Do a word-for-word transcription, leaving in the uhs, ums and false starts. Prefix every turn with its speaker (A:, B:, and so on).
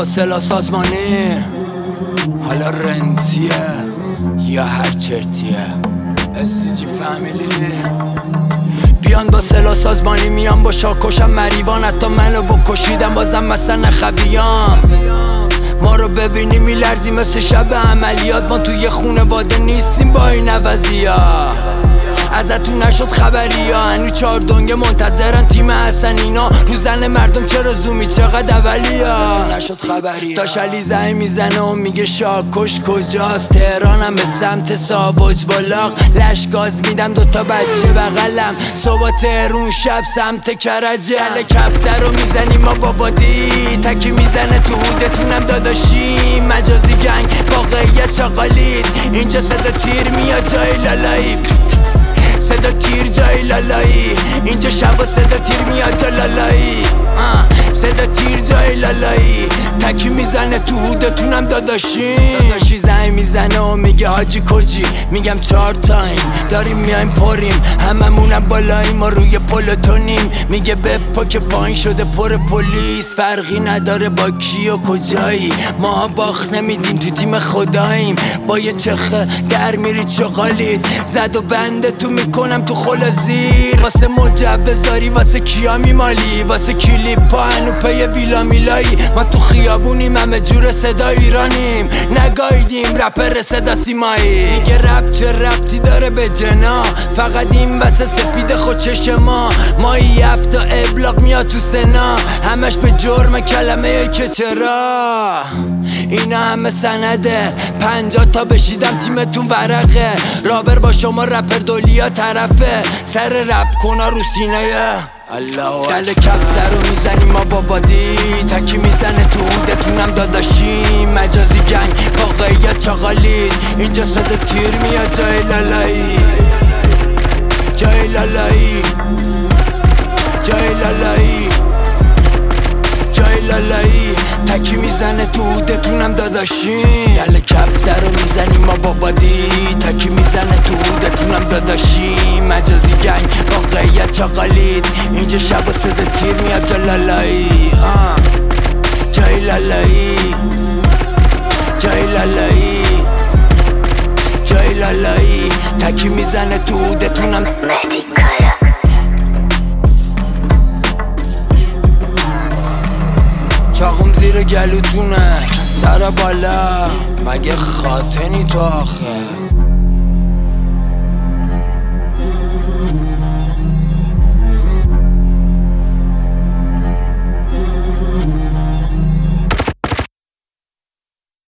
A: با سلا سازمانی، حالا رنتیه یا هر چرتیه. اسیجی فامیلی بیان با سلا سازمانی، میان با شاکوشم مریوان، حتی منو بکشیدم بازم مثلا نخبیام. ما رو ببینی میلرزی مثل شب عملیات، ما توی خونواده نیستیم با این عوضیا. ازتون نشد خبری ها، هنو چهار دنگه منتظرن تیم حسنینا. رو زن مردم چرا زومی چقدر اولی ها، نشد خبری ها. داش علی زنگ میزنه و میگه شاکش کجاست. تهرانم به سمت ساوج بلاغ، لش گاز میدم دوتا بچه بغلم. صبح تهرون شب سمت کرجه، ال کفتر رو میزنیم ما بابادی، تکی میزنه تو هودتونم داداشی. مجازی گنگ واقعیت چاقالید، اینجا صدا تیر میاد جای لالایی، صدا تیر جای لالایی. اینجا شبا صدا تیر میاد جای لالایی، صدا تیر جای لالایی. تکی میزنه تو هودتونم داداشی. داداشی زنگ میزنه و میگه حاجی کجی، میگم چهار تایم داریم میایم پریم، هممونم بالاییم ما روی پلوتونیم. میگه بپا که پایین شده پر پلیس، فرقی نداره با کی و کجایی. ما باخت نمیدیم تو تیم خداییم، با یه چخه در میری چقالید. زد و بنده تو میکنم تو خلازیر، واسه مجوز داری واسه کیا میمالی، واسه کلیپ پا هنو پی ویلا میلایی. ما تو خیابونیم همه جور صدا ایرانیم، نگایدیم رپر صدا سیمایی. میگه رپ چه ربطی داره به جنا، فقط این واسه سفید خود چشما. ما یفت تا ابلاغ میاد تو سنا، همش به جرم کلمه که چرا. اینا همه سنده، پنجاه تا بشیدم تیمتون ورقه. رابر با شما رپر دولیا طرفه، سر رپ کنا رو سینه دل کفتر رو میزنیم ما بابادی، تکی میزنه تو هودتونم داداشی. مجازی گنگ واقعیت چاقالید، اینجا صدا تیر میاد جای لالایی، جای لالایی، جای لالایی، جای لالایی. تکی میزنه تو هودتونم داداشی، دل کفتر رو میزنیم ما بابادی، تکی میزنه تو هودتونم داداشی. مجازی گنگ واقعیت چاقالید، اینجا شب و صدا تیر میاد جای لالایی، جای لالایی، جای لالایی، جای لالایی. تکی میزنه تو هودتونم. چاقم زیر گلوتونه سر بالا، مگه خاطنی تو آخه؟